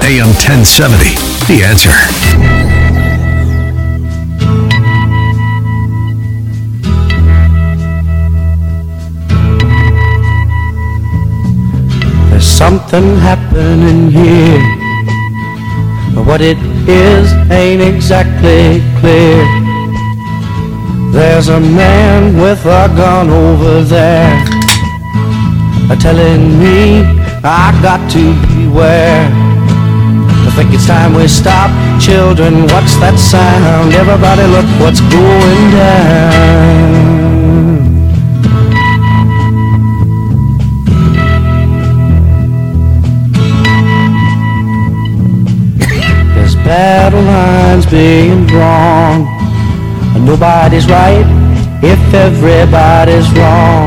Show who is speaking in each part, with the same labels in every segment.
Speaker 1: AM 1070. The Answer.
Speaker 2: There's something happening here. What it is ain't exactly clear. There's a man with a gun over there, telling me I got to beware. I think it's time we stop. Children, what's that sound? Everybody look what's going down. There's battle lines being drawn. Nobody's right if everybody's wrong.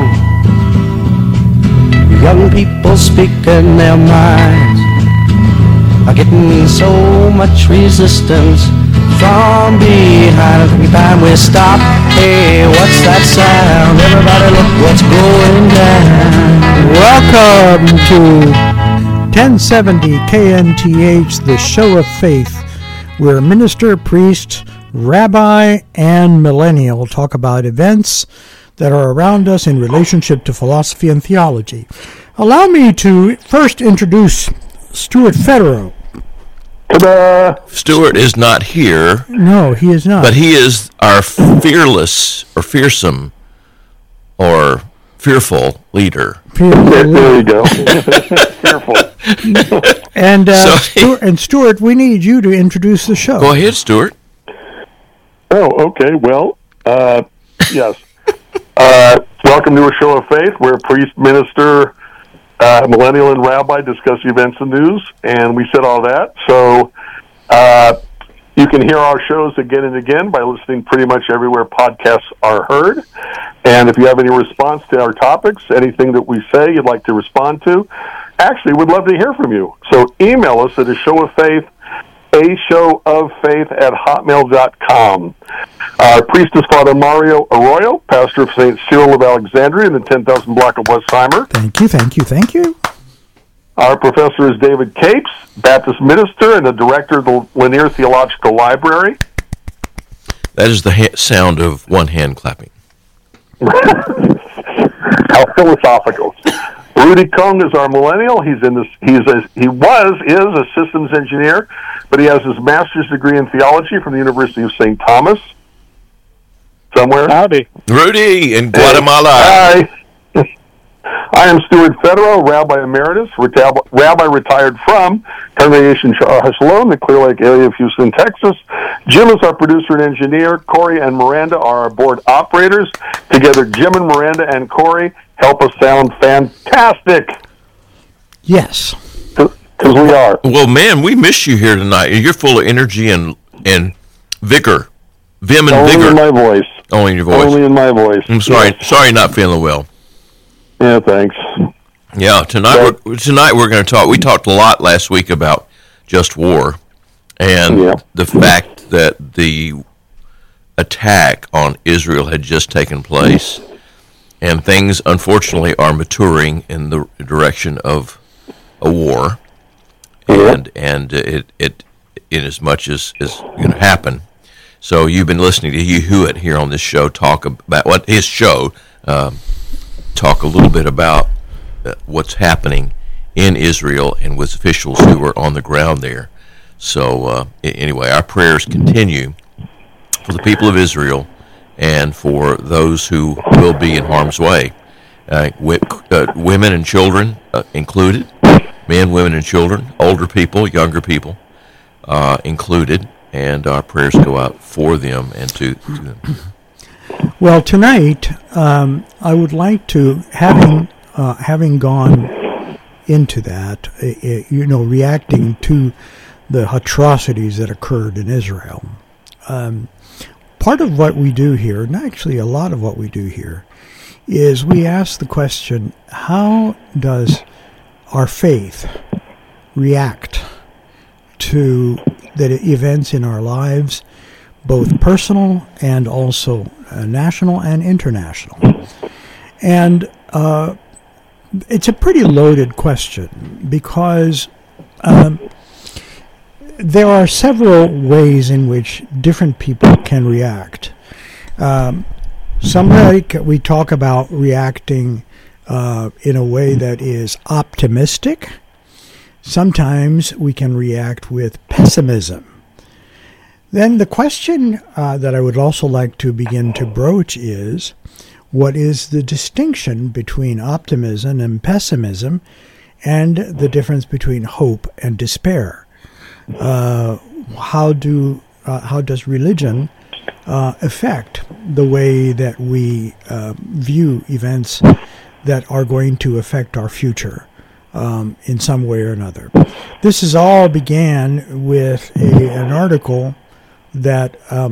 Speaker 2: Young people speaking their minds are getting so much resistance from behind. I think it's time we stop. Hey, what's that sound? Everybody look what's going down.
Speaker 3: Welcome to 1070 KNTH, the Show of Faith, where minister, priest, rabbi, and millennial talk about events that are around us in relationship to philosophy and theology. Allow me to first introduce Stuart Federer.
Speaker 4: Ta-da!
Speaker 5: Stuart is not here.
Speaker 3: No, he is not.
Speaker 5: But he is our fearless or fearsome or fearful leader.
Speaker 4: There you go. Fearful.
Speaker 3: And, Stuart, we need you to introduce the show.
Speaker 5: Go ahead, Stuart.
Speaker 4: Oh, okay. Well, yes. Welcome to a Show of Faith, where priest, minister, millennial, and rabbi discuss events and news, and we said all that. So you can hear our shows again and again by listening pretty much everywhere podcasts are heard. And if you have any response to our topics, anything that we say you'd like to respond to, actually, we'd love to hear from you. So email us at ashowoffaith@hotmail.com. Our priest is Father Mario Arroyo, pastor of St. Cyril of Alexandria in the 10,000 block of Westheimer.
Speaker 3: Thank you.
Speaker 4: Our professor is David Capes, Baptist minister and the director of the Lanier Theological Library.
Speaker 5: That is the sound of one hand clapping.
Speaker 4: How philosophical. Rudy Kong is our millennial. Is a systems engineer, but he has his master's degree in theology from the University of St. Thomas. Somewhere.
Speaker 6: Howdy.
Speaker 5: Rudy in Guatemala.
Speaker 4: Hi. I am Stuart Federer, Rabbi Emeritus, Rabbi retired from Congregation Shalom, the Clear Lake area of Houston, Texas. Jim is our producer and engineer. Corey and Miranda are our board operators. Together, Jim and Miranda and Corey help us sound fantastic.
Speaker 3: Yes.
Speaker 4: Because we are.
Speaker 5: Well, man, we miss you here tonight. You're full of energy and vigor. Vim and
Speaker 4: Only
Speaker 5: vigor.
Speaker 4: Only in my voice.
Speaker 5: Only in your voice.
Speaker 4: Only in my voice.
Speaker 5: I'm sorry.
Speaker 4: Yes.
Speaker 5: Sorry, not feeling well.
Speaker 4: Yeah, thanks.
Speaker 5: Yeah, tonight we're going to talk. We talked a lot last week about just war and the fact that the attack on Israel had just taken place, and things unfortunately are maturing in the direction of a war, and it in as much as is going to happen. So you've been listening to Hugh Hewitt here on this show talk about his show. Talk a little bit about what's happening in Israel and with officials who are on the ground there. So anyway, our prayers continue for the people of Israel and for those who will be in harm's way, women and children included, men, women, and children, older people, younger people included, and our prayers go out for them and to them.
Speaker 3: Well, tonight I would like to, having gone into that, reacting to the atrocities that occurred in Israel. Part of what we do here, and actually a lot of what we do here, is we ask the question: how does our faith react to the events in our lives, both personal and also national and international? And it's a pretty loaded question because there are several ways in which different people can react. We talk about reacting in a way that is optimistic. Sometimes we can react with pessimism. Then the question that I would also like to begin to broach is, what is the distinction between optimism and pessimism, and the difference between hope and despair? How does religion affect the way that we view events that are going to affect our future in some way or another? This is all began with an article that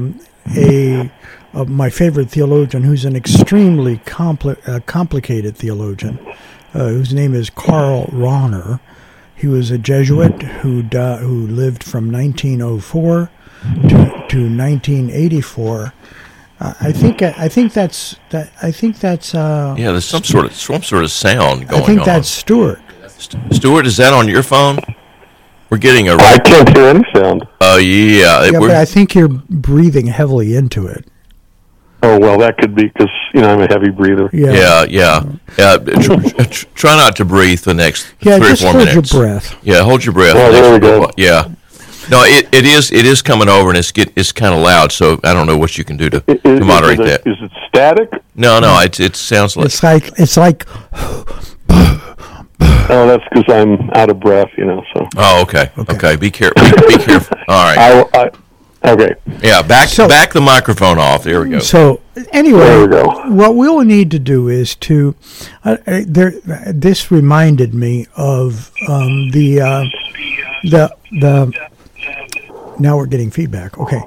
Speaker 3: my favorite theologian, who's an extremely complicated theologian, whose name is Karl Rahner. He was a Jesuit who lived from 1904 to 1984. I think that's.
Speaker 5: Yeah, there's some sort of sound going on.
Speaker 3: I think that's Stuart.
Speaker 5: Stuart, is that on your phone? We're getting a.
Speaker 4: I can't hear any sound.
Speaker 5: Oh yeah.
Speaker 3: But I think you're breathing heavily into it.
Speaker 4: Oh well, that could be because I'm a heavy breather.
Speaker 5: Yeah. Try not to breathe the next 3 or 4 minutes.
Speaker 3: Hold your breath.
Speaker 5: Yeah, hold your breath.
Speaker 4: Oh, there we go.
Speaker 5: Yeah. No, it is coming over, and it's kind of loud. So I don't know what you can do to moderate that.
Speaker 4: Is it static?
Speaker 5: No, it sounds like
Speaker 3: it's like.
Speaker 4: Oh, that's because I'm out of breath, So.
Speaker 5: Oh, okay. Be careful. Be careful. All right.
Speaker 4: Okay.
Speaker 5: Yeah, back the microphone off. There we go.
Speaker 3: So anyway,
Speaker 4: there we go.
Speaker 3: What we'll need to do is to. This reminded me of the. Now we're getting feedback. Okay.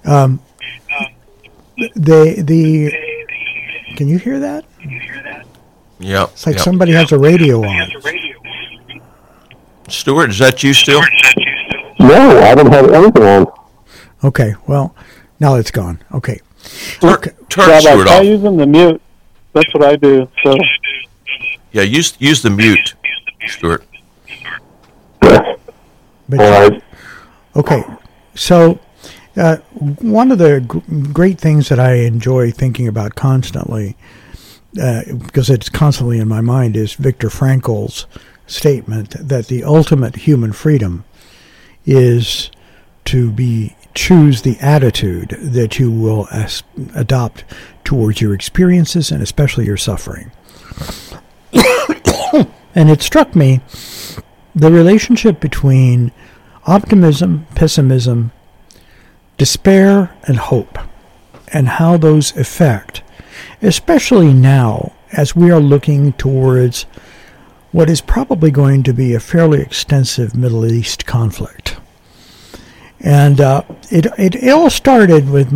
Speaker 3: Can you hear that?
Speaker 5: Yeah.
Speaker 3: It's like somebody has a radio on.
Speaker 5: Stuart, is that you still?
Speaker 4: No, I don't have anything on.
Speaker 3: Okay, well, now it's gone. Okay.
Speaker 5: Turn Stuart off.
Speaker 6: I use the mute. That's what I do. So.
Speaker 5: Yeah, use the mute, Stuart.
Speaker 4: All right.
Speaker 3: Okay, so one of the great things that I enjoy thinking about constantly, because it's constantly in my mind, is Viktor Frankl's statement that the ultimate human freedom is to choose the attitude that you will adopt towards your experiences and especially your suffering. And it struck me the relationship between optimism, pessimism, despair, and hope, and how those affect, especially now as we are looking towards what is probably going to be a fairly extensive Middle East conflict. And it all started with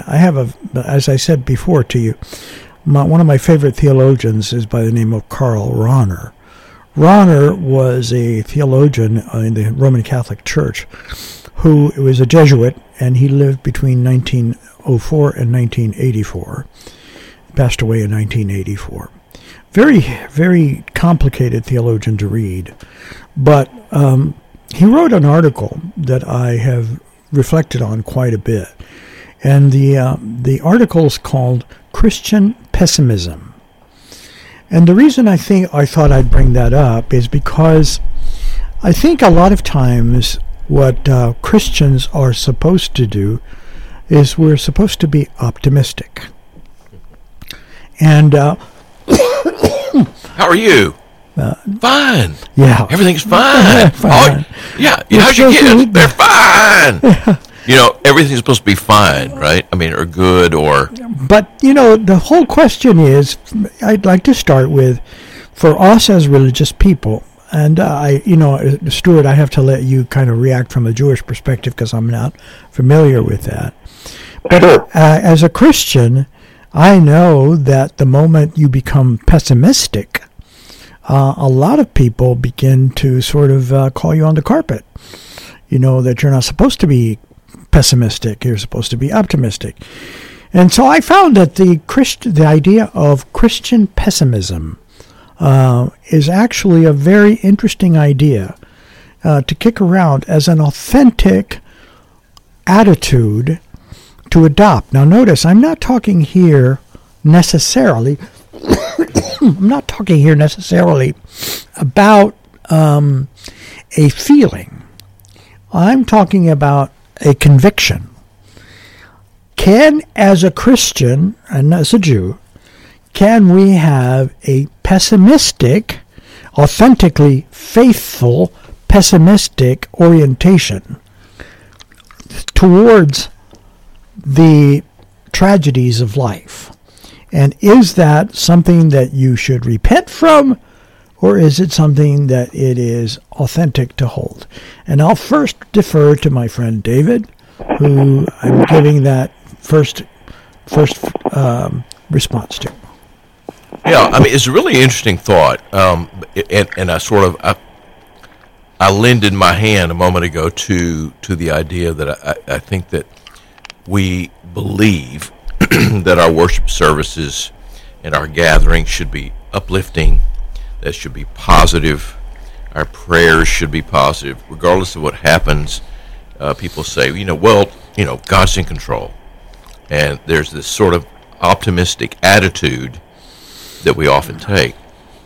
Speaker 3: as I said before to you, one of my favorite theologians is by the name of Karl Rahner. Rahner was a theologian in the Roman Catholic Church who was a Jesuit, and he lived between 1904 and 1984. He passed away in 1984. Very, very complicated theologian to read. But he wrote an article that I have reflected on quite a bit. And the article is called Christian Pessimism. And the reason I thought I'd bring that up is because I think a lot of times what Christians are supposed to do is we're supposed to be optimistic. And
Speaker 5: how are you? Fine.
Speaker 3: Yeah.
Speaker 5: Everything's fine.
Speaker 3: Fine.
Speaker 5: Oh, yeah. How's your kids? They're fine. Everything's supposed to be fine, right? I mean, or good, or...
Speaker 3: But, the whole question is, I'd like to start with, for us as religious people, and Stuart, I have to let you kind of react from a Jewish perspective because I'm not familiar with that. But
Speaker 4: sure.
Speaker 3: As a Christian, I know that the moment you become pessimistic, a lot of people begin to sort of call you on the carpet. That you're not supposed to be pessimistic, you're supposed to be optimistic. And so I found that the idea of Christian pessimism is actually a very interesting idea to kick around as an authentic attitude to adopt. Now notice, I'm not talking here necessarily about a feeling. I'm talking about a conviction. Can, as a Christian and as a Jew, can we have a pessimistic, authentically faithful, pessimistic orientation towards the tragedies of life? And is that something that you should repent from, or is it something that it is authentic to hold? And I'll first defer to my friend David, who I'm giving that first response to.
Speaker 5: Yeah, I mean, it's a really interesting thought, and I lended my hand a moment ago to the idea that I think that we believe that our worship services and our gatherings should be uplifting, that should be positive, our prayers should be positive, regardless of what happens. People say, God's in control, and there's this sort of optimistic attitude that we often take.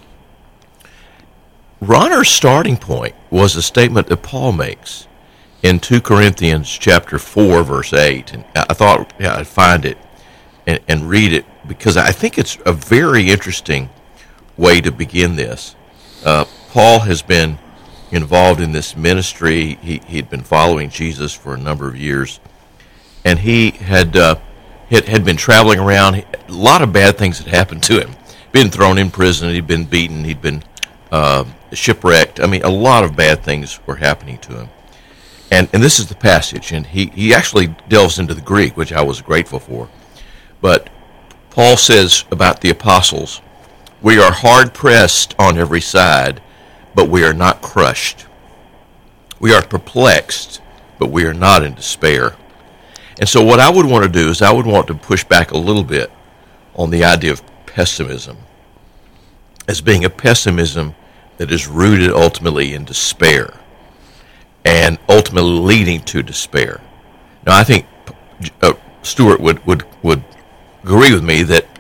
Speaker 5: Ronner's starting point was a statement that Paul makes in 2 Corinthians chapter 4, verse 8. And I thought I'd find it and read it, because I think it's a very interesting way to begin this. Paul has been involved in this ministry. He'd been following Jesus for a number of years, and he had been traveling around. A lot of bad things had happened to him. Been thrown in prison, he'd been beaten, he'd been shipwrecked. I mean, a lot of bad things were happening to him. And this is the passage, and he actually delves into the Greek, which I was grateful for. But Paul says about the apostles, "We are hard-pressed on every side, but we are not crushed. We are perplexed, but we are not in despair." And so what I would want to do is I would want to push back a little bit on the idea of pessimism as being a pessimism that is rooted ultimately in despair and ultimately leading to despair. Now, I think Stuart would agree with me that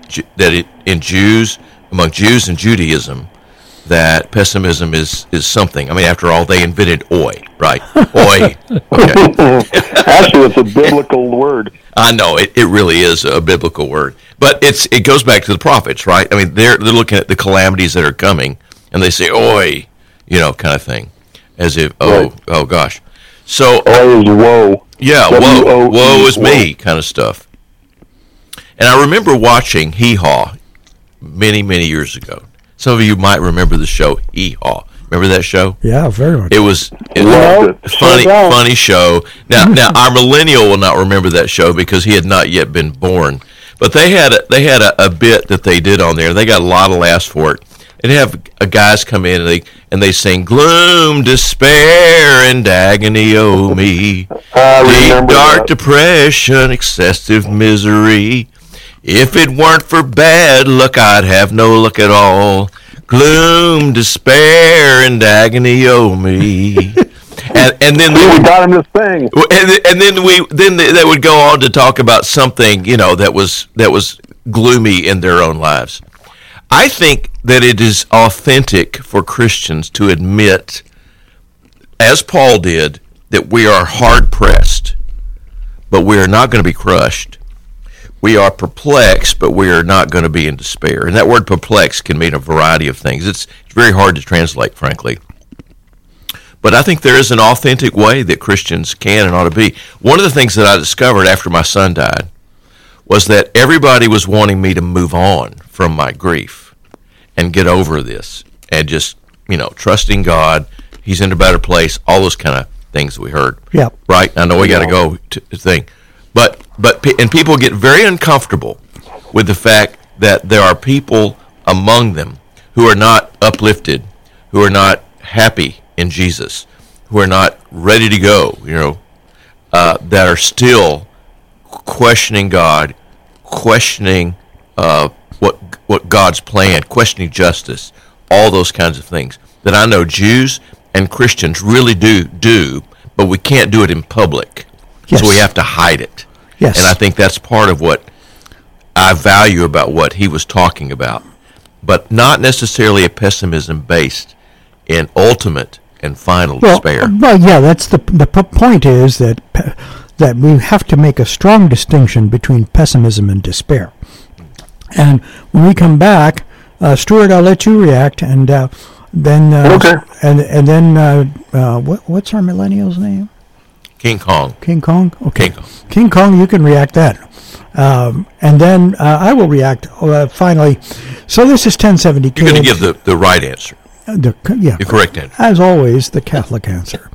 Speaker 5: among Jews and Judaism, that pessimism is something. I mean, after all, they invented oi, right? Oi. Okay.
Speaker 4: Actually, it's a biblical word.
Speaker 5: I know it really is a biblical word, but it goes back to the prophets, right? I mean, they're looking at the calamities that are coming, and they say "oi," kind of thing, as if oh gosh. So
Speaker 4: oi is woe.
Speaker 5: Yeah, woe is me, kind of stuff. And I remember watching Hee Haw many years ago. Some of you might remember the show Hee Haw. Remember that show?
Speaker 3: Yeah, very much.
Speaker 5: It was a funny show. Now our millennial will not remember that show because he had not yet been born. But they had a bit that they did on there. They got a lot of laughs for it. And they have guys come in and they sing gloom, despair, and agony, oh me, deep dark depression, excessive misery. If it weren't for bad luck, I'd have no luck at all. Gloom, despair, and agony, oh me. And then
Speaker 4: we got him this thing.
Speaker 5: And then they would go on to talk about something that was gloomy in their own lives. I think that it is authentic for Christians to admit, as Paul did, that we are hard pressed, but we are not going to be crushed. We are perplexed, but we are not going to be in despair. And that word perplexed can mean a variety of things. It's very hard to translate, frankly. But I think there is an authentic way that Christians can and ought to be. One of the things that I discovered after my son died was that everybody was wanting me to move on from my grief and get over this and just, trusting God, He's in a better place, all those kind of things that we heard.
Speaker 3: Yeah.
Speaker 5: Right? I know we got to go to the thing. But people get very uncomfortable with the fact that there are people among them who are not uplifted, who are not happy in Jesus, who are not ready to go, that are still questioning God, questioning what God's plan, questioning justice, all those kinds of things that I know Jews and Christians really do, but we can't do it in public.
Speaker 3: Yes.
Speaker 5: So we have to hide it.
Speaker 3: Yes.
Speaker 5: And I think that's part of what I value about what he was talking about, but not necessarily a pessimism based in ultimate and final despair.
Speaker 3: Well, yeah, that's the point is that we have to make a strong distinction between pessimism and despair. And when we come back, Stuart, I'll let you react, and then
Speaker 4: okay.
Speaker 3: And then what's our millennial's name?
Speaker 5: King Kong.
Speaker 3: King Kong? Okay.
Speaker 5: King Kong.
Speaker 3: King Kong, you can react that. And then I will react finally. So this is 1070 KNCH.
Speaker 5: You're going to give the right answer. The correct answer.
Speaker 3: As always, the Catholic answer.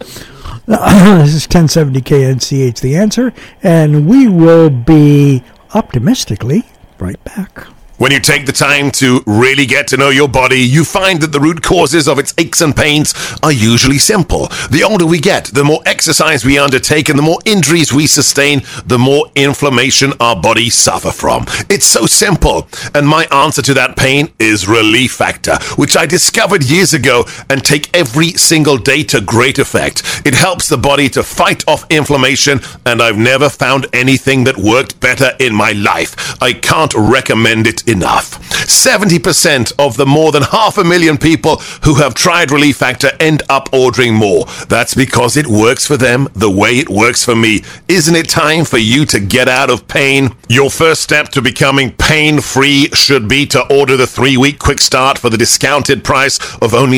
Speaker 3: This is 1070 KNCH, the answer. And we will be optimistically right back.
Speaker 7: When you take the time to really get to know your body, you find that the root causes of its aches and pains are usually simple. The older we get, the more exercise we undertake and the more injuries we sustain, the more inflammation our bodies suffer from. It's so simple. And my answer to that pain is Relief Factor, which I discovered years ago and take every single day to great effect. It helps the body to fight off inflammation, and I've never found anything that worked better in my life. I can't recommend it enough. 70% of the more than 500,000 people who have tried Relief Factor end up ordering more. That's because it works for them the way it works for me. Isn't it time for you to get out of pain? Your first step to becoming pain-free should be to order the 3-week quick start for the discounted price of only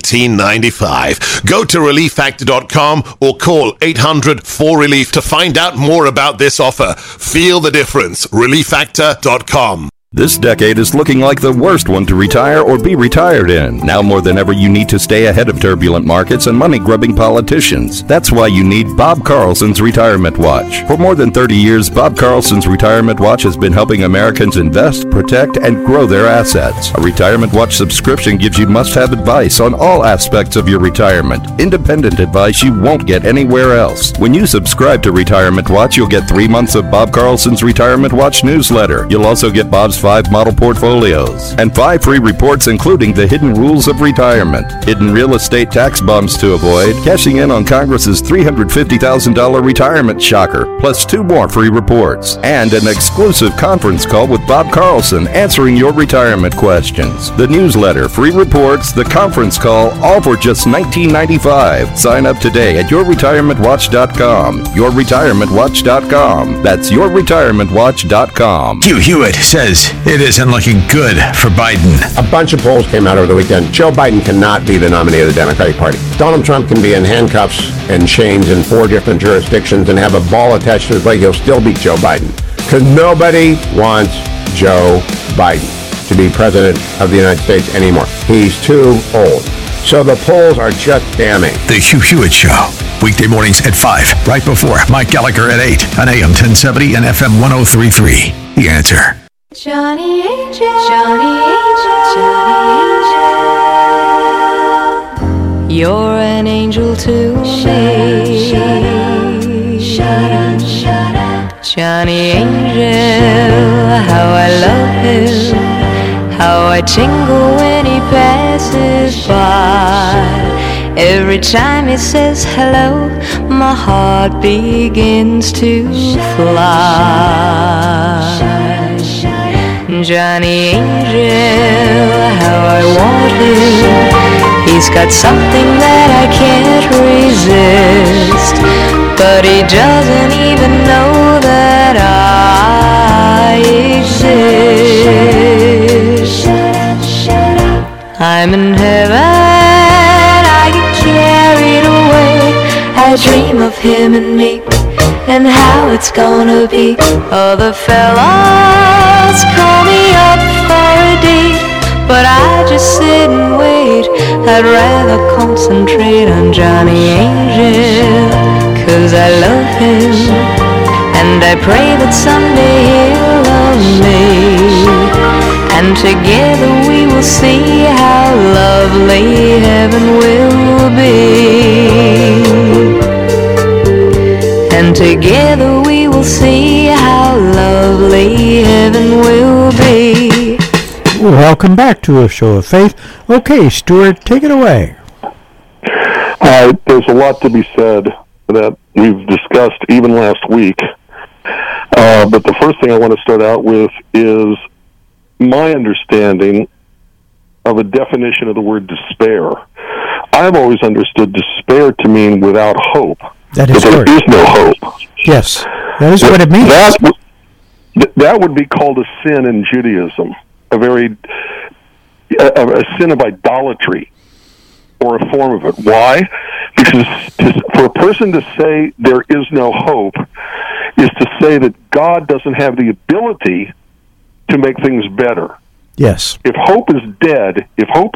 Speaker 7: $19.95. Go to ReliefFactor.com or call 800-4RELIEF to find out more about this offer. Feel the difference. ReliefFactor.com.
Speaker 8: This decade is looking like the worst one to retire or be retired in. Now more than ever, you need to stay ahead of turbulent markets and money-grubbing politicians. That's why you need Bob Carlson's Retirement Watch. For more than 30 years, Bob Carlson's Retirement Watch has been helping Americans invest, protect, and grow their assets. A Retirement Watch subscription gives you must-have advice on all aspects of your retirement. Independent advice you won't get anywhere else. When you subscribe to Retirement Watch, you'll get 3 months of Bob Carlson's Retirement Watch newsletter. You'll also get Bob's 5 model portfolios and 5 free reports, including the hidden rules of retirement, hidden real estate tax bumps to avoid, cashing in on Congress's $350,000 retirement shocker, plus 2 more free reports, and an exclusive conference call with Bob Carlson answering your retirement questions. The newsletter, free reports, the conference call, all for just $19.95. Sign up today at yourretirementwatch.com. Yourretirementwatch.com. That's yourretirementwatch.com.
Speaker 1: Hugh Hewitt says it isn't looking good for Biden.
Speaker 9: A bunch of polls came out over the weekend. Joe Biden cannot be the nominee of the Democratic Party. Donald Trump can be in handcuffs and chains in 4 different jurisdictions and have a ball attached to his leg. He'll still beat Joe Biden. Because nobody wants Joe Biden to be president of the United States anymore. He's too old. So the polls are just damning.
Speaker 1: The Hugh Hewitt Show. Weekday mornings at 5, right before Mike Gallagher at 8 on AM 1070 and FM 103.3. The Answer.
Speaker 10: Johnny Angel, Johnny Angel, Johnny Angel. You're an angel to me. Johnny Angel, how I love him, how I tingle when he passes by. Every time he says hello, my heart begins to fly. Johnny Angel, how I want him. He's got something that I can't resist, but he doesn't even know that I exist. I'm in heaven, I get carried away. I dream of him and me, and how it's gonna be. Other fellas call me up for a date, but I just sit and wait. I'd rather concentrate on Johnny Angel, 'cause I love him, and I pray that someday he'll love me, and together we will see how lovely heaven will be. And together we will see how lovely heaven will be.
Speaker 3: Welcome back to A Show of Faith. Okay, Stuart, take it away.
Speaker 4: There's a lot to be said that we've discussed even last week. But the first thing I want to start out with is my understanding of a definition of the word despair. I've always understood despair to mean without hope.
Speaker 3: That is correct.
Speaker 4: There is no hope.
Speaker 3: Yes, that is what it means.
Speaker 4: That would be called a sin in Judaism, a sin of idolatry, or a form of it. Why? Because for a person to say there is no hope is to say that God doesn't have the ability to make things better.
Speaker 3: Yes.
Speaker 4: If hope is dead,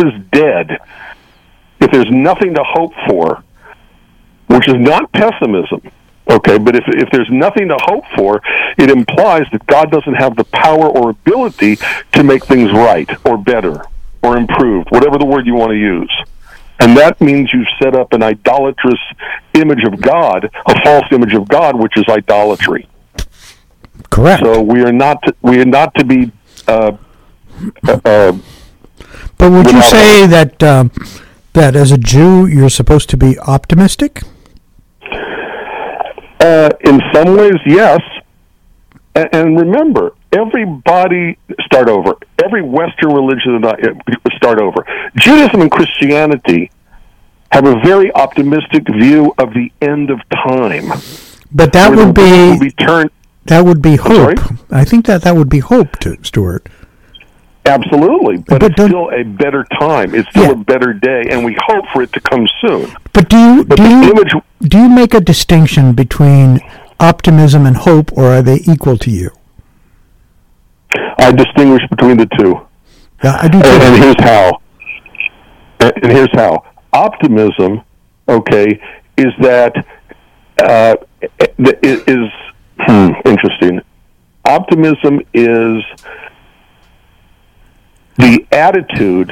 Speaker 4: if there's nothing to hope for, which is not pessimism, okay, but if there's nothing to hope for, it implies that God doesn't have the power or ability to make things right or better or improved, whatever the word you want to use. And that means you've set up an idolatrous image of God, a false image of God, which is idolatry.
Speaker 3: Correct.
Speaker 4: So we are not to be.
Speaker 3: But would you say that as a Jew you're supposed to be optimistic?
Speaker 4: In some ways, yes. And remember, everybody start over. Every Western religion start over. Judaism and Christianity have a very optimistic view of the end of time.
Speaker 3: But that would be
Speaker 4: turned.
Speaker 3: That would be hope. I think that would be hope, Stuart.
Speaker 4: Absolutely, but it's still a better time. It's still a better day, and we hope for it to come soon.
Speaker 3: But do you make a distinction between optimism and hope, or are they equal to you?
Speaker 4: I distinguish between the two.
Speaker 3: Yeah, I do too.
Speaker 4: And here's how. Optimism, okay, is that interesting. Optimism is the attitude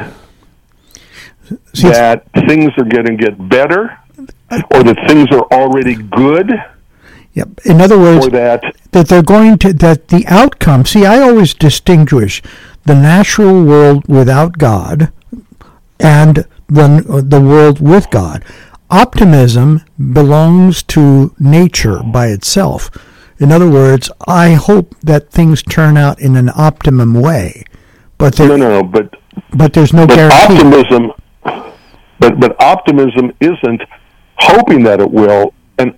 Speaker 4: that things are going to get better, or that things are already good.
Speaker 3: Yep. In other words,
Speaker 4: or that
Speaker 3: they're going to, that the outcome. See, I always distinguish the natural world without God and the world with God. Optimism belongs to nature by itself. In other words, I hope that things turn out in an optimum way. But but there's no guarantee.
Speaker 4: But optimism isn't hoping that it will. I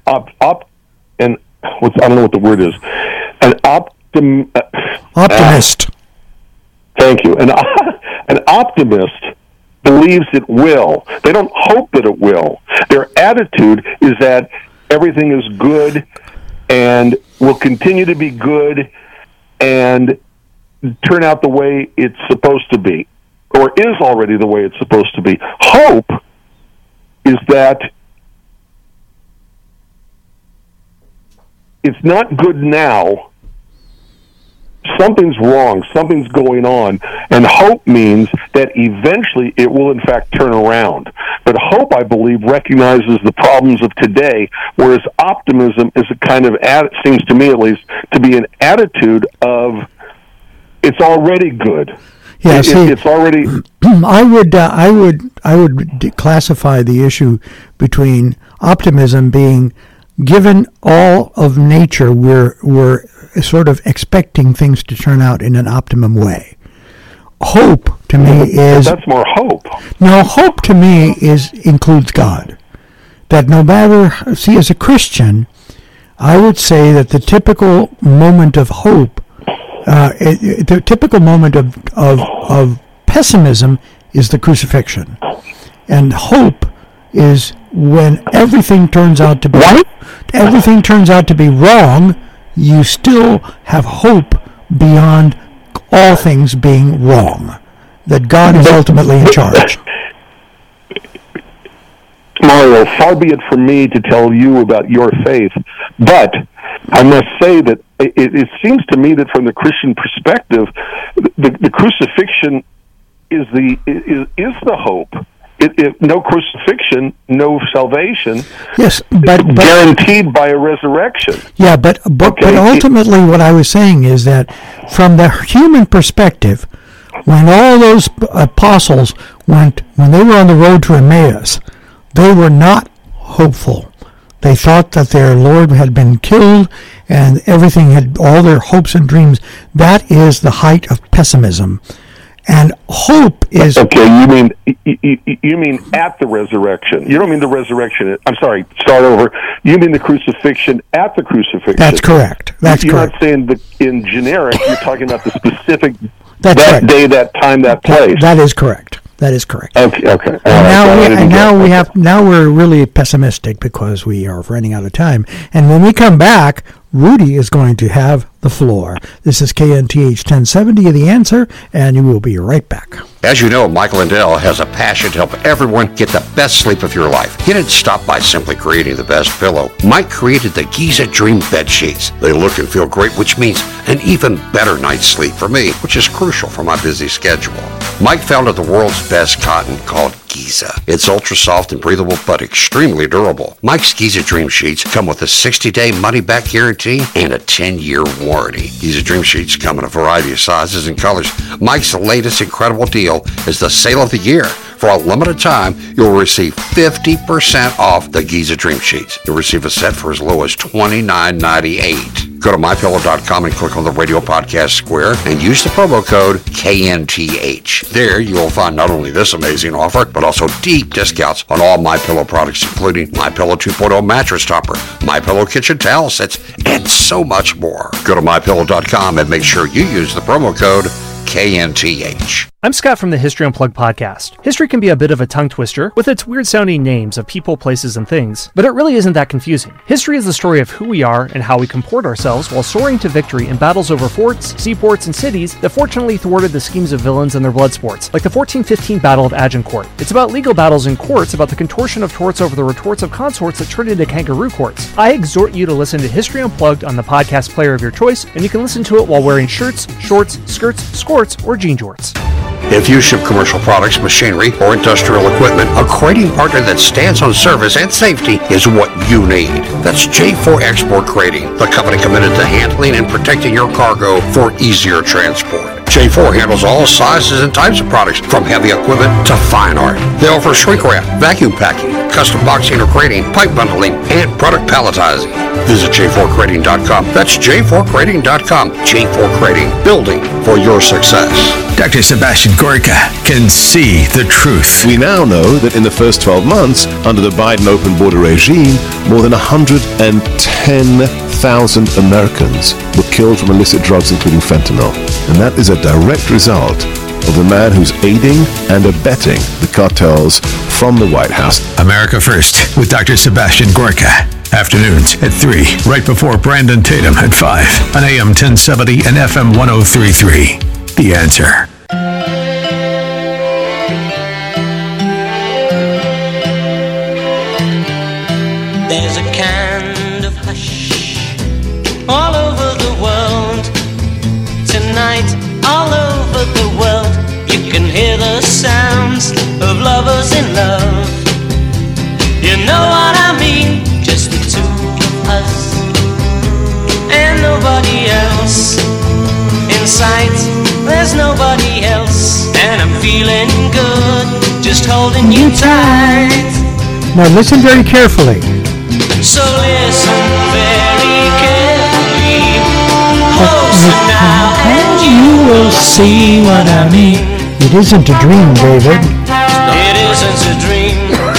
Speaker 4: don't know what the word is. An
Speaker 3: optimist.
Speaker 4: Thank you. An optimist believes it will. They don't hope that it will. Their attitude is that everything is good and will continue to be good and turn out the way it's supposed to be, or is already the way it's supposed to be. Hope is that it's not good now. Something's wrong. Something's going on. And hope means that eventually it will, in fact, turn around. But hope, I believe, recognizes the problems of today, whereas optimism is a kind of, seems to me at least, to be an attitude of it's already good.
Speaker 3: Yeah,
Speaker 4: it's already.
Speaker 3: I would classify the issue between optimism being given all of nature. We're sort of expecting things to turn out in an optimum way. Hope to me is
Speaker 4: that's more hope.
Speaker 3: No, hope to me includes God. That no matter, as a Christian, I would say that the typical moment of hope. The typical moment of pessimism is the crucifixion, and hope is when everything turns out to be wrong. You still have hope beyond all things being wrong, that God is ultimately in charge.
Speaker 4: Mario, far be it from me to tell you about your faith, but I must say that it seems to me that from the Christian perspective, the crucifixion is the hope. No crucifixion, no salvation.
Speaker 3: Yes, but
Speaker 4: guaranteed by a resurrection.
Speaker 3: Yeah, but ultimately, what I was saying is that from the human perspective, when all those apostles when they were on the road to Emmaus, they were not hopeful. They thought that their Lord had been killed and everything had, all their hopes and dreams. That is the height of pessimism. And hope is...
Speaker 4: Okay, you mean at the resurrection. You don't mean the resurrection. I'm sorry, start over. You mean the crucifixion at the crucifixion.
Speaker 3: That's correct.
Speaker 4: You're not saying in generic. You're talking about the specific
Speaker 3: That's
Speaker 4: that
Speaker 3: right.
Speaker 4: day, that time, that place.
Speaker 3: That is correct. That is correct.
Speaker 4: Okay.
Speaker 3: Now we're really pessimistic because we are running out of time. And when we come back, Rudy is going to have the floor. This is KNTH 1070, The Answer, and we will be right back.
Speaker 11: As you know, Mike Lindell has a passion to help everyone get the best sleep of your life. He didn't stop by simply creating the best pillow. Mike created the Giza Dream Bed Sheets. They look and feel great, which means an even better night's sleep for me, which is crucial for my busy schedule. Mike founded the world's best cotton called Giza. It's ultra soft and breathable, but extremely durable. Mike's Giza Dream Sheets come with a 60-day money-back guarantee and a 10-year warranty. Giza Dream Sheets come in a variety of sizes and colors. Mike's latest incredible deal is the sale of the year. For a limited time, you'll receive 50% off the Giza Dream Sheets. You'll receive a set for as low as $29.98. Go to MyPillow.com and click on the radio podcast square and use the promo code KNTH. There you will find not only this amazing offer, but also deep discounts on all MyPillow products, including MyPillow 2.0 mattress topper, MyPillow kitchen towel sets, and so much more. Go to MyPillow.com and make sure you use the promo code KNTH.
Speaker 12: I'm Scott from the History Unplugged podcast. History can be a bit of a tongue twister with its weird-sounding names of people, places, and things, but it really isn't that confusing. History is the story of who we are and how we comport ourselves while soaring to victory in battles over forts, seaports, and cities that fortunately thwarted the schemes of villains and their blood sports, like the 1415 Battle of Agincourt. It's about legal battles in courts, about the contortion of torts over the retorts of consorts that turned into kangaroo courts. I exhort you to listen to History Unplugged on the podcast player of your choice, and you can listen to it while wearing shirts, shorts, skirts, skirts, or jean jorts.
Speaker 11: If you ship commercial products, machinery, or industrial equipment, a crating partner that stands on service and safety is what you need. That's J4 Export Crating, the company committed to handling and protecting your cargo for easier transport. J4 handles all sizes and types of products, from heavy equipment to fine art. They offer shrink wrap, vacuum packing, custom boxing or crating, pipe bundling, and product palletizing. Visit J4Crating.com. That's J4Crating.com. J4 Crating, building for your success.
Speaker 1: Dr. Sebastian Gorka can see the truth.
Speaker 7: We now know that in the first 12 months, under the Biden open border regime, more than 110,000 Americans were killed from illicit drugs, including fentanyl. And that is a direct result of the man who's aiding and abetting the cartels from the White House.
Speaker 1: America First with Dr. Sebastian Gorka. Afternoons at 3, right before Brandon Tatum at 5 on AM 1070 and FM 1033. The Answer.
Speaker 13: There's a kind of hush all over the world. Tonight, all over the world, you can hear the sounds of lovers in love. You know what I mean? Just the two of us and nobody else. In sight, there's nobody else, and I'm feeling good, just holding you tight.
Speaker 3: Now listen very carefully.
Speaker 13: So listen very carefully, closer now, and you will see what I mean.
Speaker 3: It isn't a dream, David.
Speaker 13: It isn't a dream.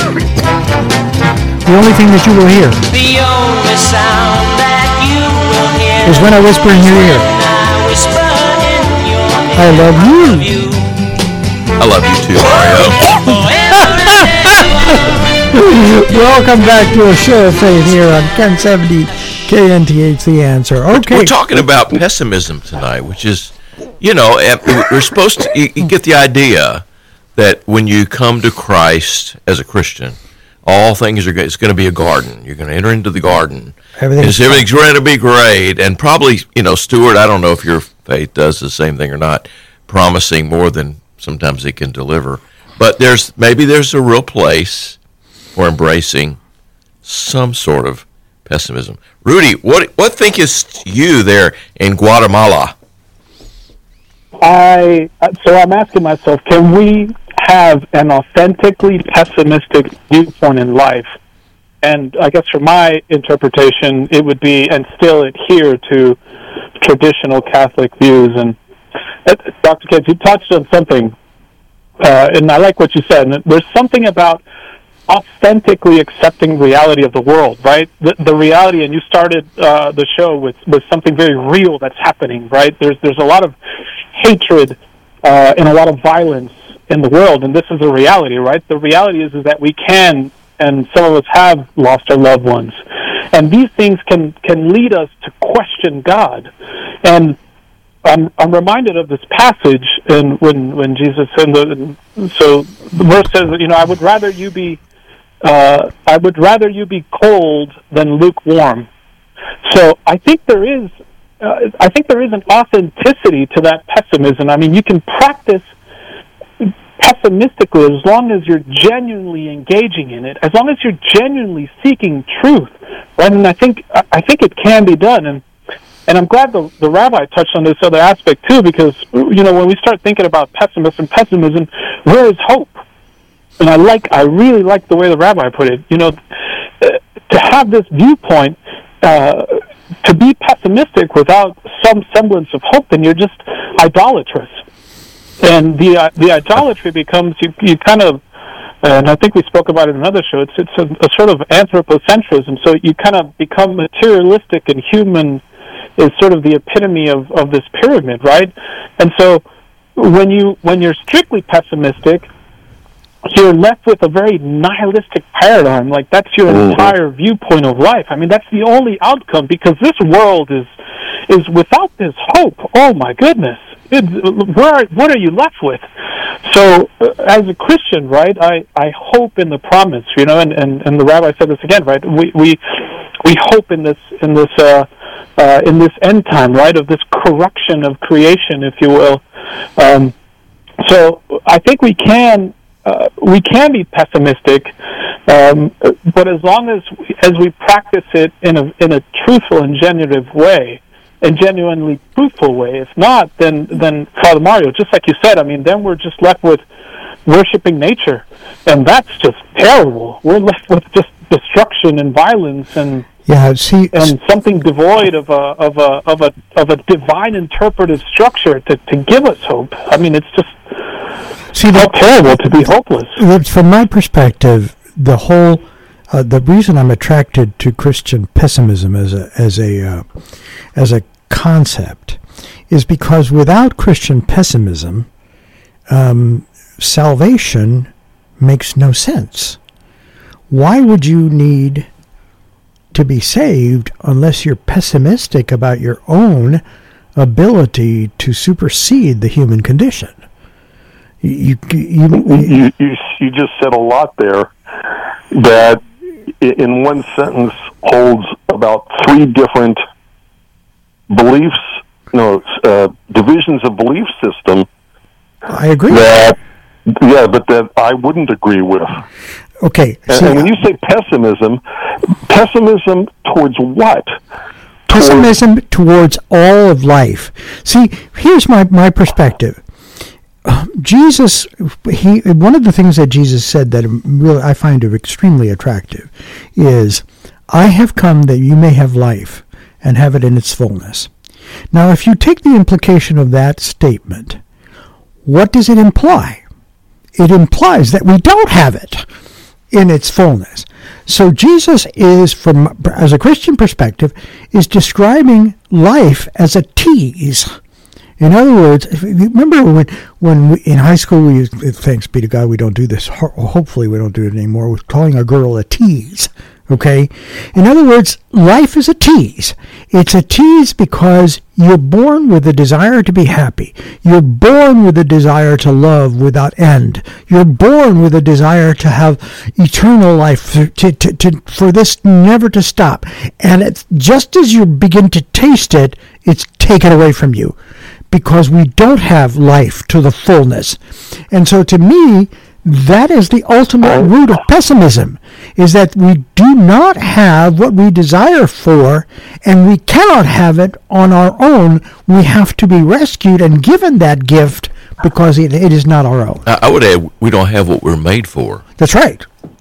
Speaker 3: The only thing that you will hear
Speaker 13: The only sound that you will hear
Speaker 3: is when I whisper in your ear.
Speaker 13: I whisper in your ear.
Speaker 3: I love you.
Speaker 5: I love you too, Mario.
Speaker 3: Welcome back to a show of faith here on 1070 KNTH The Answer. Okay.
Speaker 5: We're talking about pessimism tonight, which is, we're supposed to, you get the idea that when you come to Christ as a Christian, all things are good. It's going to be a garden. You're going to enter into the garden. Everything's going to be great. And probably, Stuart, I don't know if your faith does the same thing or not, promising more than sometimes it can deliver. But there's a real place for embracing some sort of pessimism. Rudy, what thinkest you there in Guatemala?
Speaker 6: So I'm asking myself, can we have an authentically pessimistic viewpoint in life And I guess from my interpretation, it would be, and still adhere to traditional Catholic views. And Dr. Kitts, you touched on something, and I like what you said. And there's something about authentically accepting reality of the world, right? The reality, and you started the show with something very real that's happening, right? There's a lot of hatred and a lot of violence in the world, and this is a reality, right? The reality is that we can, and some of us have lost our loved ones, and these things can lead us to question God. And I'm reminded of this passage, and when Jesus said, so the verse says, I would rather you be cold than lukewarm. So I think there is an authenticity to that pessimism. I mean, you can practice pessimistically as long as you're genuinely engaging in it, as long as you're genuinely seeking truth, right? And I think it can be done. And I'm glad the rabbi touched on this other aspect too, because when we start thinking about pessimism, where is hope? And I really like the way the rabbi put it. To have this viewpoint, to be pessimistic without some semblance of hope, then you're just idolatrous. And the idolatry becomes you kind of, and I think we spoke about it in another show. It's a sort of anthropocentrism. So you kind of become materialistic, and human is sort of the epitome of this pyramid, right? And so when you're strictly pessimistic, you're left with a very nihilistic paradigm. Like, that's your entire viewpoint of life. I mean, that's the only outcome, because this world is without this hope. Oh my goodness. What are you left with? So, as a Christian, right, I hope in the promise, and the rabbi said this again, right? We hope in this end time, right, of this correction of creation, if you will. So I think we can be pessimistic, but as long as we practice it in a truthful and genuinely truthful way. If not, then Father Mario, just like you said, I mean, then we're just left with worshiping nature, and that's just terrible. We're left with just destruction and violence and something devoid of a divine interpretive structure to give us hope. I mean, it's just terrible to be hopeless.
Speaker 3: From my perspective, the whole the reason I'm attracted to Christian pessimism as a concept is because without Christian pessimism, salvation makes no sense. Why would you need to be saved unless you're pessimistic about your own ability to supersede the human condition? You just said a lot there that in one sentence holds about three different beliefs, divisions of belief system. I agree.
Speaker 4: But that I wouldn't agree with.
Speaker 3: Okay.
Speaker 4: And when you say pessimism towards what?
Speaker 3: Pessimism towards all of life. See, here's my perspective. Jesus, one of the things that Jesus said that really I find extremely attractive is, "I have come that you may have life and have it in its fullness." Now, if you take the implication of that statement, what does it imply? It implies that we don't have it in its fullness. So Jesus is, as a Christian perspective, is describing life as a tease. In other words, remember when in high school, we used, thanks be to God, we don't do this. Hopefully we don't do it anymore. We're calling a girl a tease. Okay? In other words, life is a tease. It's a tease because you're born with a desire to be happy. You're born with a desire to love without end. You're born with a desire to have eternal life, for this never to stop. And it's just as you begin to taste it, it's taken away from you, because we don't have life to the fullness. And so to me, that is the ultimate root of pessimism, is that we do not have what we desire for, and we cannot have it on our own. We have to be rescued and given that gift because it is not our own.
Speaker 5: I would add, we don't have what we're made for.
Speaker 3: That's right.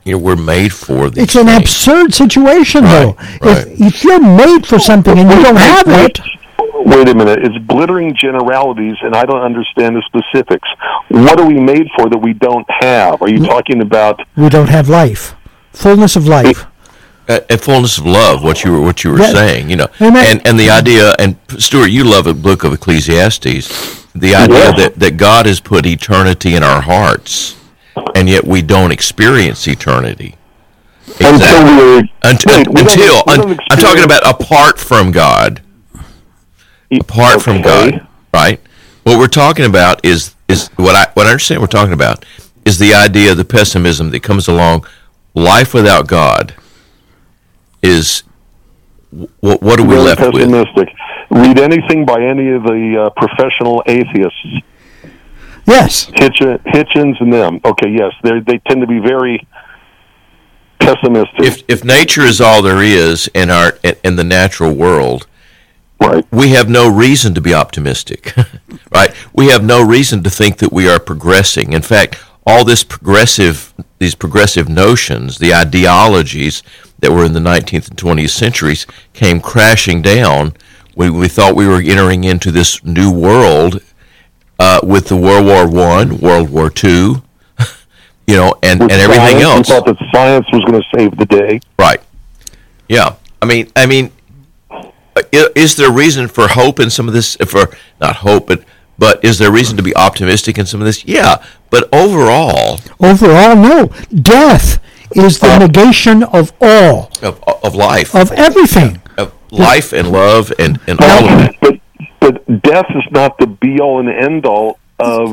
Speaker 5: we're made for these
Speaker 3: It's an
Speaker 5: things.
Speaker 3: absurd situation, though.
Speaker 5: Right.
Speaker 3: If you're made for something and you don't have it...
Speaker 4: Wait a minute. It's glittering generalities, and I don't understand the specifics. What are we made for that we don't have? Are you talking about...
Speaker 3: We don't have life. Fullness of life.
Speaker 5: A fullness of love, what you were saying,
Speaker 3: Amen.
Speaker 5: and the idea, and Stuart, you love the book of Ecclesiastes, the idea that God has put eternity in our hearts, and yet we don't experience eternity. Exactly. Until I'm talking about apart from God. Apart from God, right? What we're talking about is what I understand we're talking about is the idea of the pessimism that comes along. Life without God is what are we
Speaker 4: Very
Speaker 5: left
Speaker 4: pessimistic. Read anything by any of the professional atheists.
Speaker 3: Yes.
Speaker 4: Hitchens and them. Okay, yes. They tend to be very pessimistic.
Speaker 5: If nature is all there is in the natural world,
Speaker 4: right,
Speaker 5: we have no reason to be optimistic. Right? We have no reason to think that we are progressing. In fact, all these progressive notions, the ideologies that were in the 19th and 20th centuries came crashing down when we thought we were entering into this new world with the World War I, World War II, and everything else.
Speaker 4: We thought that science was going to save the day.
Speaker 5: Right. Yeah. I mean, is there reason for hope in some of this? For not hope, but is there reason to be optimistic in some of this? Yeah. But overall,
Speaker 3: no. Death is the negation of all.
Speaker 5: Of life.
Speaker 3: Of everything.
Speaker 5: Of life and love and all of it.
Speaker 4: But death is not the be-all and end-all of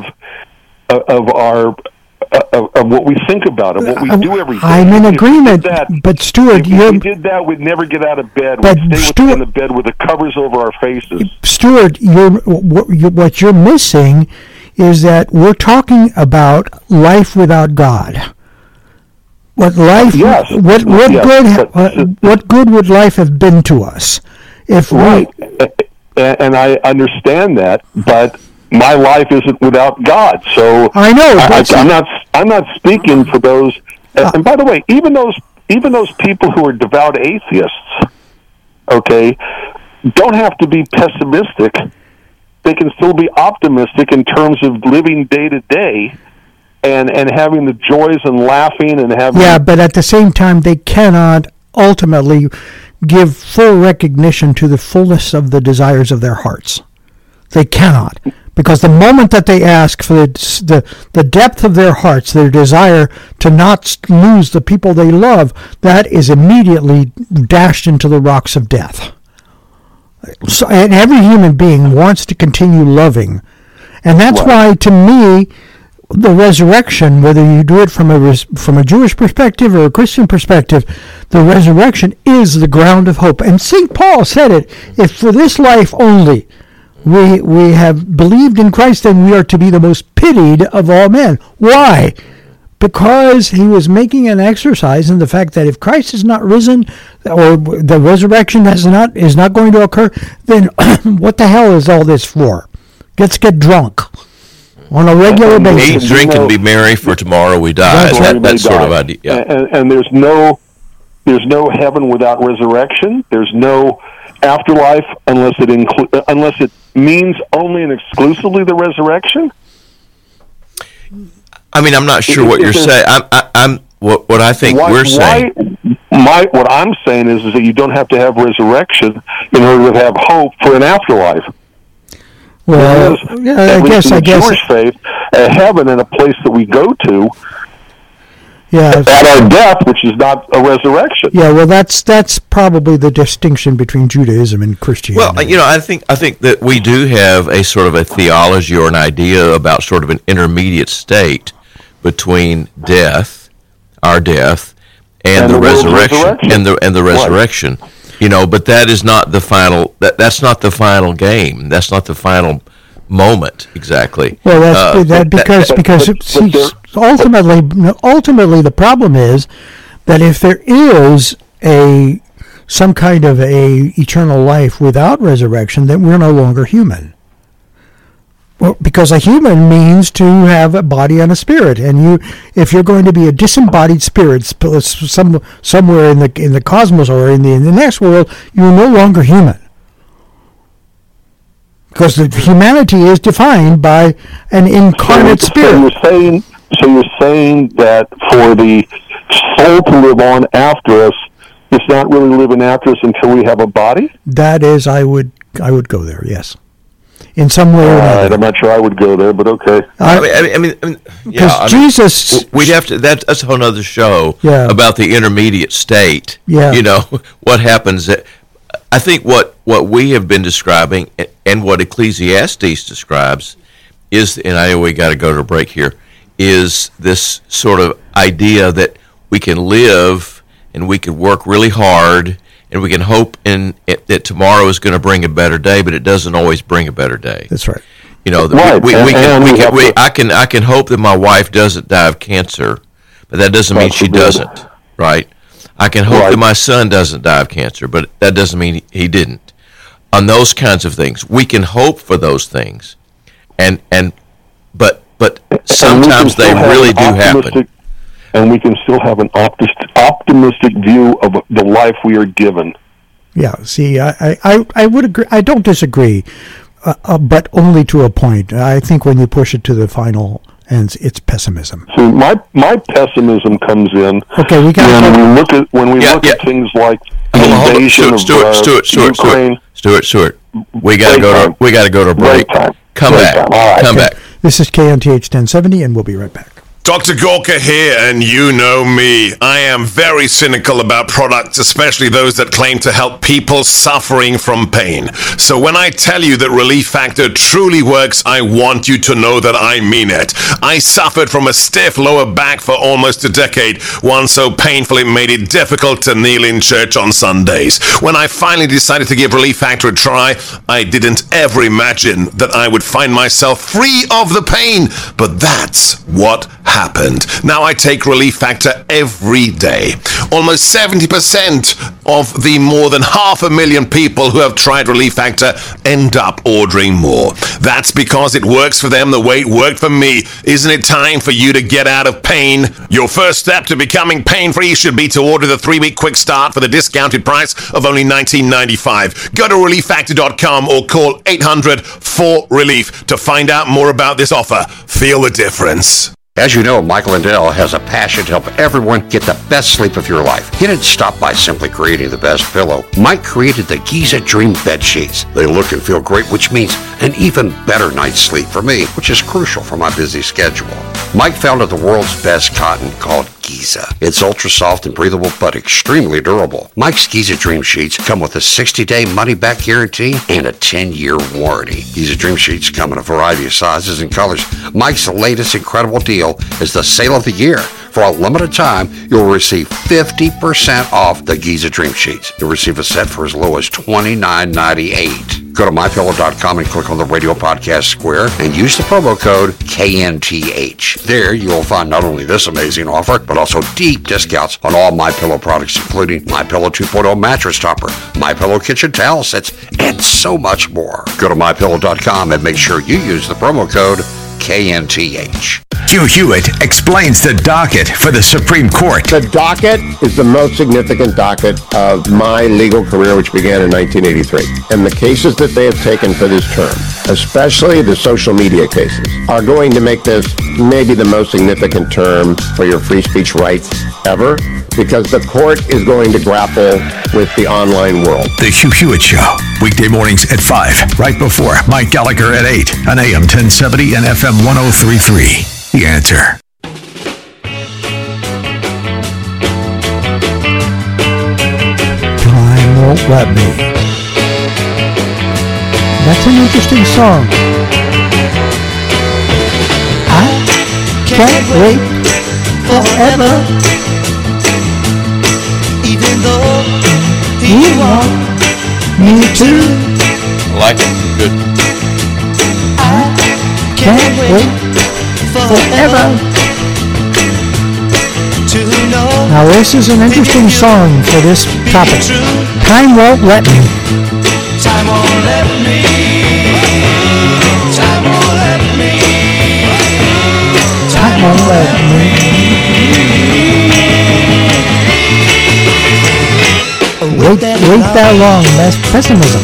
Speaker 4: what we think about, of what we do every day.
Speaker 3: I'm in agreement, but Stuart,
Speaker 4: if we did that, we'd never get out of bed. We'd stay in the bed with the covers over our faces.
Speaker 3: Stuart, what you're missing is that we're talking about life without God. What good would life have been to us if
Speaker 4: right? And I understand that, but my life isn't without God. So
Speaker 3: I know.
Speaker 4: I'm not speaking for those. And by the way, even those people who are devout atheists, okay, don't have to be pessimistic. They can still be optimistic in terms of living day to day and having the joys and laughing and having.
Speaker 3: Yeah, but at the same time, they cannot ultimately give full recognition to the fullness of the desires of their hearts. They cannot. Because the moment that they ask for the depth of their hearts, their desire to not lose the people they love, that is immediately dashed into the rocks of death. So, and every human being wants to continue loving. And that's why, to me, the resurrection, whether you do it from a Jewish perspective or a Christian perspective, the resurrection is the ground of hope. And St. Paul said it, if for this life only we have believed in Christ, then we are to be the most pitied of all men. Why? Because he was making an exercise in the fact that if Christ is not risen, or the resurrection is not going to occur, then what the hell is all this for? Let's get drunk on a regular basis.
Speaker 5: Eat, drink, and be merry, for tomorrow we die. That sort of idea. Yeah.
Speaker 4: And there's no heaven without resurrection. There's no afterlife unless it means only and exclusively the resurrection.
Speaker 5: I mean, I'm not sure what you're saying. What I think we're saying.
Speaker 4: What I'm saying is that you don't have to have resurrection in order to have hope for an afterlife.
Speaker 3: Well, I guess
Speaker 4: Jewish faith, a heaven and a place that we go to.
Speaker 3: Yeah,
Speaker 4: at our death, which is not a resurrection.
Speaker 3: Yeah, well, that's probably the distinction between Judaism and Christianity.
Speaker 5: Well, I think that we do have a sort of a theology or an idea about sort of an intermediate state between death, our death, and the resurrection, and the resurrection. Right. But that is not the final. That's not the final game. That's not the final moment exactly.
Speaker 3: Well, because ultimately the problem is that if there is some kind of a eternal life without resurrection, then we're no longer human. Well, because a human means to have a body and a spirit, and if you're going to be a disembodied spirit somewhere in the cosmos or in the next world, you're no longer human. Because the humanity is defined by an incarnate spirit.
Speaker 4: So you're saying that for the soul to live on after us, it's not really living after us until we have a body?
Speaker 3: That is, I would go there, yes. In some way or another.
Speaker 4: I'm not sure I would go there, but okay.
Speaker 5: I mean,
Speaker 3: Jesus,
Speaker 5: we'd have to. That's a whole other show about the intermediate state.
Speaker 3: Yeah.
Speaker 5: You know what happens. I think what we have been describing and what Ecclesiastes describes is, and I know we got to go to a break here, is this sort of idea that we can live and we can work really hard and we can hope that tomorrow is going to bring a better day, but it doesn't always bring a better day.
Speaker 3: That's right.
Speaker 5: You know, I can hope that my wife doesn't die of cancer, but that doesn't mean she doesn't, right? I can hope that my son doesn't die of cancer, but that doesn't mean he didn't. On those kinds of things, we can hope for those things, but sometimes they really do happen.
Speaker 4: And we can still have an optimistic view of the life we are given.
Speaker 3: Yeah, see, I would agree. I don't disagree, but only to a point. I think when you push it to the final ends, it's pessimism.
Speaker 4: So my pessimism comes in when we look at things like the invasion of Ukraine.
Speaker 5: Stuart, we got to go to a break. Come back.
Speaker 3: This is KNTH 1070, and we'll be right back.
Speaker 7: Dr. Gorka here, and you know me. I am very cynical about products, especially those that claim to help people suffering from pain. So when I tell you that Relief Factor truly works, I want you to know that I mean it. I suffered from a stiff lower back for almost a decade, one so painful it made it difficult to kneel in church on Sundays. When I finally decided to give Relief Factor a try, I didn't ever imagine that I would find myself free of the pain, but that's what happened. Now I take Relief Factor every day. Almost 70% of the more than 500,000 people who have tried Relief Factor end up ordering more. That's because it works for them the way it worked for me. Isn't it time for you to get out of pain? Your first step to becoming pain-free should be to order the 3-week quick start for the discounted price of only $19.95. Go to ReliefFactor.com or call 800-4RELIEF to find out more about this offer. Feel the difference.
Speaker 11: As you know, Mike Lindell has a passion to help everyone get the best sleep of your life. He didn't stop by simply creating the best pillow. Mike created the Giza Dream Bed Sheets. They look and feel great, which means an even better night's sleep for me, which is crucial for my busy schedule. Mike founded the world's best cotton called Giza. It's ultra soft and breathable, but extremely durable. Mike's Giza Dream Sheets come with a 60-day money-back guarantee and a 10-year warranty. Giza Dream Sheets come in a variety of sizes and colors. Mike's latest incredible deal is the sale of the year. For a limited time, you'll receive 50% off the Giza Dream Sheets. You'll receive a set for as low as $29.98. Go to MyPillow.com and click on the radio podcast square and use the promo code KNTH. There you will find not only this amazing offer, but also deep discounts on all MyPillow products, including MyPillow 2.0 mattress topper, MyPillow kitchen towel sets, and so much more. Go to MyPillow.com and make sure you use the promo code KNTH.
Speaker 1: Hugh Hewitt explains the docket for the Supreme Court.
Speaker 9: The docket is the most significant docket of my legal career, which began in 1983. And the cases that they have taken for this term, especially the social media cases, are going to make this maybe the most significant term for your free speech rights ever, because the court is going to grapple with the online world.
Speaker 1: The Hugh Hewitt Show, weekday mornings at 5, right before Mike Gallagher at 8 on AM 1070 and FM 103.3. The Answer.
Speaker 3: Time Won't Let Me. That's an interesting song. I can't wait forever,
Speaker 13: even though
Speaker 3: you want me to.
Speaker 5: I like it. Good.
Speaker 13: I
Speaker 3: Can't wait forever
Speaker 13: to know.
Speaker 3: Now this is an interesting song for this topic. Time Won't Let Me.
Speaker 13: Time won't let me. Time won't let me.
Speaker 3: Wait that long. That's pessimism.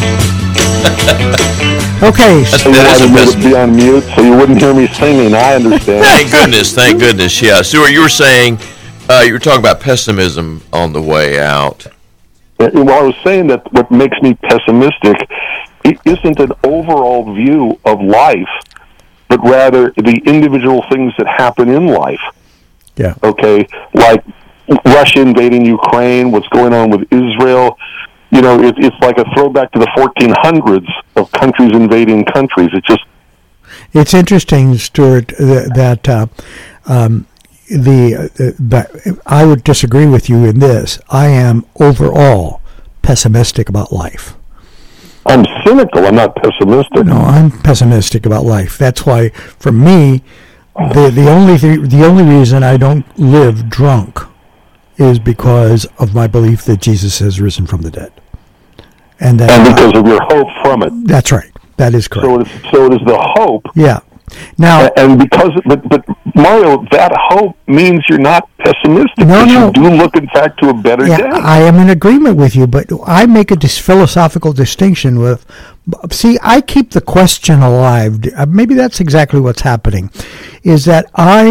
Speaker 3: Okay.
Speaker 4: That is be on mute so you wouldn't hear me singing. I understand.
Speaker 5: Thank goodness. Yeah, Stuart, you were saying you were talking about pessimism on the way out.
Speaker 4: Well, I was saying that what makes me pessimistic isn't an overall view of life, but rather the individual things that happen in life.
Speaker 3: Yeah.
Speaker 4: Okay, like Russia invading Ukraine, what's going on with Israel. You know, it's like a throwback to the 1400s of countries invading countries.
Speaker 3: It's interesting, Stuart, that I would disagree with you in this. I am overall pessimistic about life.
Speaker 4: I'm cynical. I'm not pessimistic.
Speaker 3: No, I'm pessimistic about life. That's why, for me, the only reason I don't live drunk is because of my belief that Jesus has risen from the dead. And
Speaker 4: because of your hope from it.
Speaker 3: That's right. That is correct.
Speaker 4: So it is the hope.
Speaker 3: Yeah. Now,
Speaker 4: but Mario, that hope means you're not pessimistic.
Speaker 3: No.
Speaker 4: You do look, in fact, to a better day.
Speaker 3: I am in agreement with you, but I make a philosophical distinction with. See, I keep the question alive. Maybe that's exactly what's happening. Is that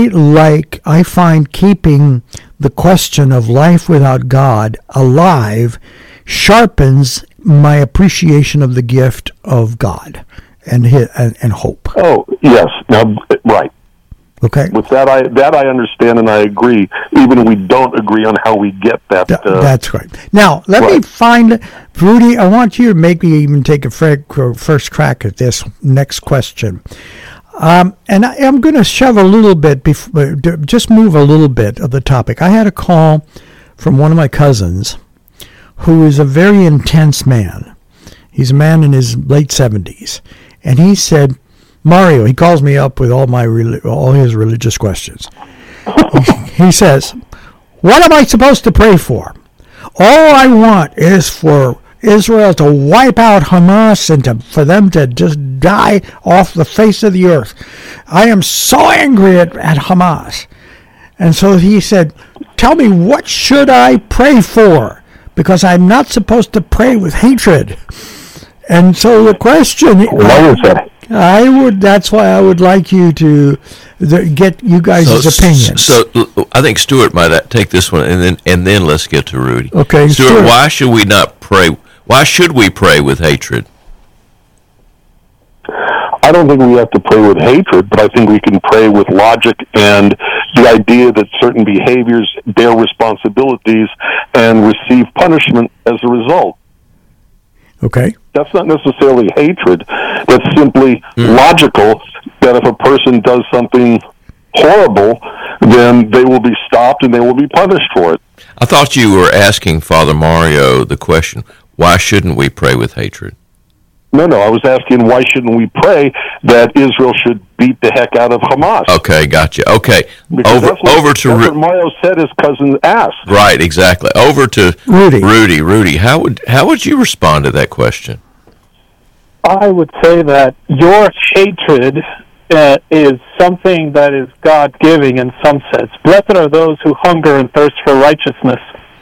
Speaker 3: I find keeping the question of life without God alive sharpens my appreciation of the gift of God and hope.
Speaker 4: Oh, yes. Now, right.
Speaker 3: Okay.
Speaker 4: With that I understand and I agree, even if we don't agree on how we get that.
Speaker 3: That's right. Now, let me find, Rudy, I want you to make me even take a first crack at this next question. And I'm going to shove a little bit, just move a little bit of the topic. I had a call from one of my cousins who is a very intense man. He's a man in his late 70s. And he said, Mario, he calls me up with all his religious questions. He says, what am I supposed to pray for? All I want is for Israel to wipe out Hamas and for them to just die off the face of the earth. I am so angry at Hamas. And so he said, tell me, what should I pray for? Because I'm not supposed to pray with hatred. And so the question, that's why I would like you to get you guys' opinions.
Speaker 5: So I think Stuart might take this one, and then let's get to Rudy.
Speaker 3: Okay,
Speaker 5: Stuart, why should we not pray? Why should we pray with hatred?
Speaker 4: I don't think we have to pray with hatred, but I think we can pray with logic and the idea that certain behaviors bear responsibilities and receive punishment as a result.
Speaker 3: Okay.
Speaker 4: That's not necessarily hatred. That's simply logical, that if a person does something horrible, then they will be stopped and they will be punished for it.
Speaker 5: I thought you were asking Father Mario the question, why shouldn't we pray with hatred?
Speaker 4: No, I was asking why shouldn't we pray that Israel should beat the heck out of Hamas?
Speaker 5: Okay, gotcha. Okay, over to
Speaker 4: what Mario said his cousin asked.
Speaker 5: Right, exactly. Over to
Speaker 3: Rudy.
Speaker 5: Rudy, how would you respond to that question?
Speaker 6: I would say that your hatred is something that is God-giving in some sense. Blessed are those who hunger and thirst for righteousness.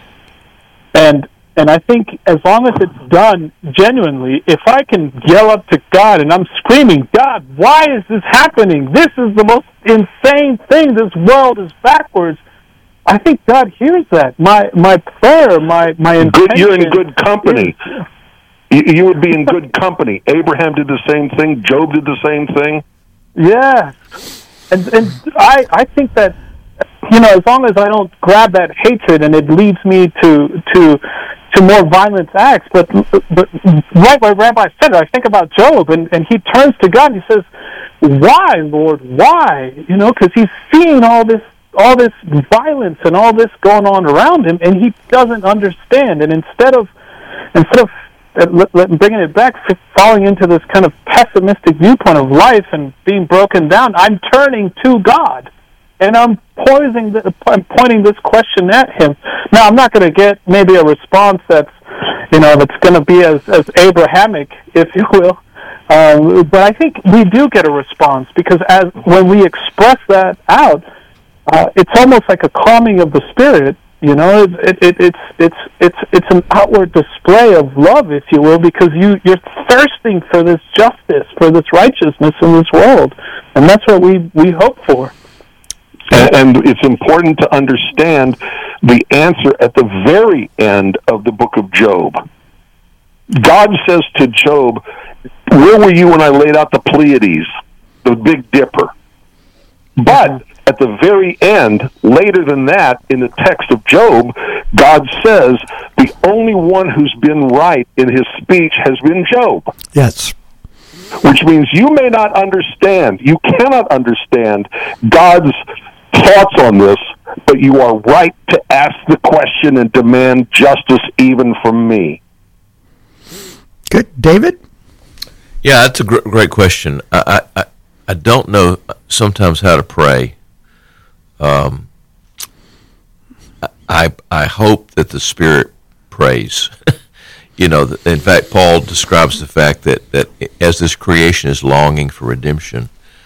Speaker 6: And I think as long as it's done genuinely, if I can yell up to God and I'm screaming, God, why is this happening? This is the most insane thing. This world is backwards. I think God hears that. My prayer, my intention.
Speaker 4: You're in good company. You would be in good company. Abraham did the same thing. Job did the same thing.
Speaker 6: Yeah. And I think that, as long as I don't grab that hatred and it leads me to more violent acts, but right where Rabbi said it, I think about Job, and he turns to God and he says, "Why, Lord? Why?" Because he's seeing all this violence and all this going on around him, and he doesn't understand. And instead of bringing it back, falling into this kind of pessimistic viewpoint of life and being broken down, I'm turning to God. And I'm pointing this question at him. Now, I'm not going to get maybe a response that's going to be as Abrahamic, if you will. But I think we do get a response because when we express that out, it's almost like a calming of the spirit. You know, it's an outward display of love, if you will, because you're thirsting for this justice, for this righteousness in this world, and that's what we hope for.
Speaker 4: And it's important to understand the answer at the very end of the book of Job. God says to Job, "Where were you when I laid out the Pleiades, the Big Dipper?" But at the very end, later than that, in the text of Job, God says, the only one who's been right in his speech has been Job.
Speaker 3: Yes.
Speaker 4: Which means you may not understand, you cannot understand God's thoughts on this, but you are right to ask the question and demand justice even from me.
Speaker 3: Good. David?
Speaker 5: Yeah, that's a great question. I don't know sometimes how to pray. I hope that the Spirit prays. You know, in fact, Paul describes the fact that as this creation is longing for redemption,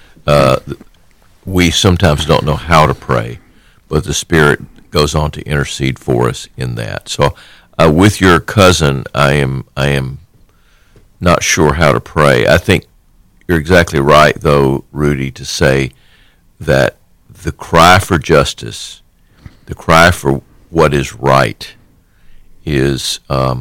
Speaker 5: we sometimes don't know how to pray, but the Spirit goes on to intercede for us in that. So, with your cousin, I am not sure how to pray. I think you're exactly right, though, Rudy, to say that the cry for justice, the cry for what is right, is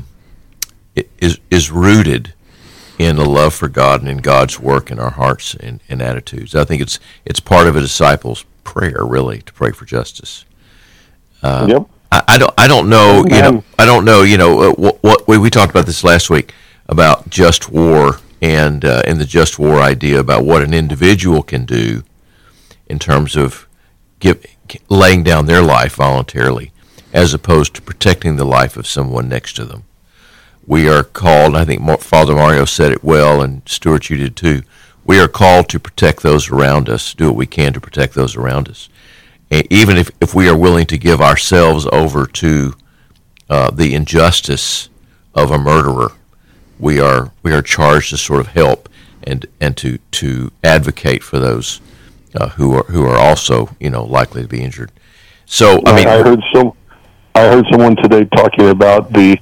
Speaker 5: rooted in a love for God and in God's work in our hearts and attitudes. I think it's part of a disciple's prayer, really, to pray for justice.
Speaker 4: Yep.
Speaker 5: I don't know. I don't know. What we talked about this last week about just war and the just war idea about what an individual can do in terms of laying down their life voluntarily, as opposed to protecting the life of someone next to them. We are called, I think Father Mario said it well, and Stuart, you did too, we are called to protect those around us, do what we can to protect those around us. And even if we are willing to give ourselves over to the injustice of a murderer, we are charged to sort of help and to advocate for those who are also likely to be injured. So I mean,
Speaker 4: I heard someone today talking about the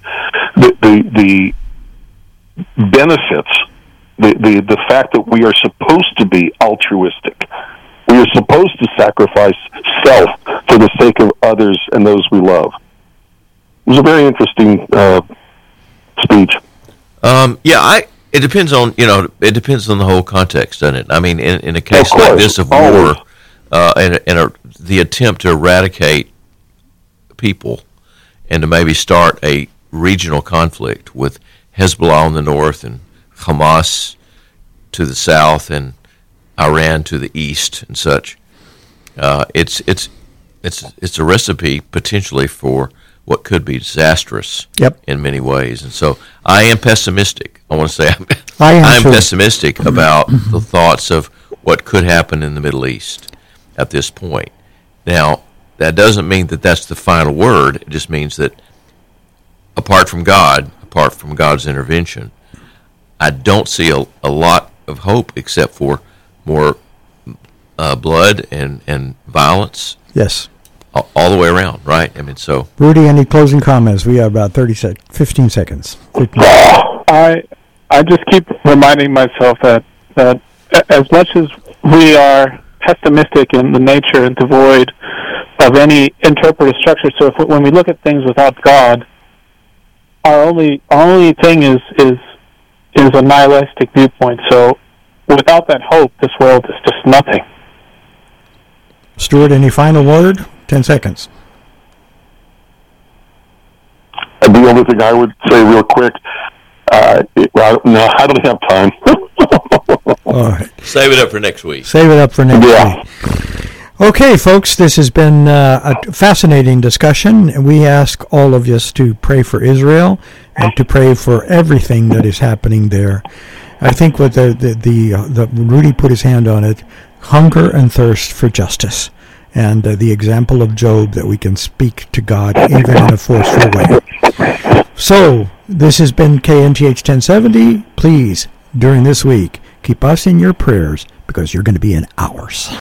Speaker 4: benefits, the fact that we are supposed to be altruistic. We are supposed to sacrifice self for the sake of others and those we love. It was a very interesting speech.
Speaker 5: It depends on the whole context, doesn't it? I mean, in a case like this of war, and the attempt to eradicate people and to maybe start a regional conflict with Hezbollah on the north and Hamas to the south and Iran to the east and such, it's a recipe potentially for what could be disastrous in many ways. And so I am pessimistic. I want to say I am pessimistic about the thoughts of what could happen in the Middle East at this point. Now, that doesn't mean that that's the final word. It just means that apart from God's intervention, I don't see a lot of hope except for more blood and violence.
Speaker 3: Yes.
Speaker 5: All the way around, right? I mean, so.
Speaker 3: Rudy, any closing comments? We have about 15 seconds.
Speaker 6: I just keep reminding myself that as much as we are pessimistic in the nature and devoid of any interpretive structure, so when we look at things without God, our only thing is a nihilistic viewpoint. So without that hope, this world is just nothing.
Speaker 3: Stuart, any final word? 10 seconds.
Speaker 4: The only thing I would say real quick, I don't have time.
Speaker 3: All right.
Speaker 5: Save it up for next week.
Speaker 3: week. Okay, folks, this has been a fascinating discussion, and we ask all of us to pray for Israel and to pray for everything that is happening there. I think what the Rudy put his hand on it, hunger and thirst for justice. And the example of Job, that we can speak to God even in a forceful way. So, this has been KNTH 1070. Please, during this week, keep us in your prayers because you're going to be in ours.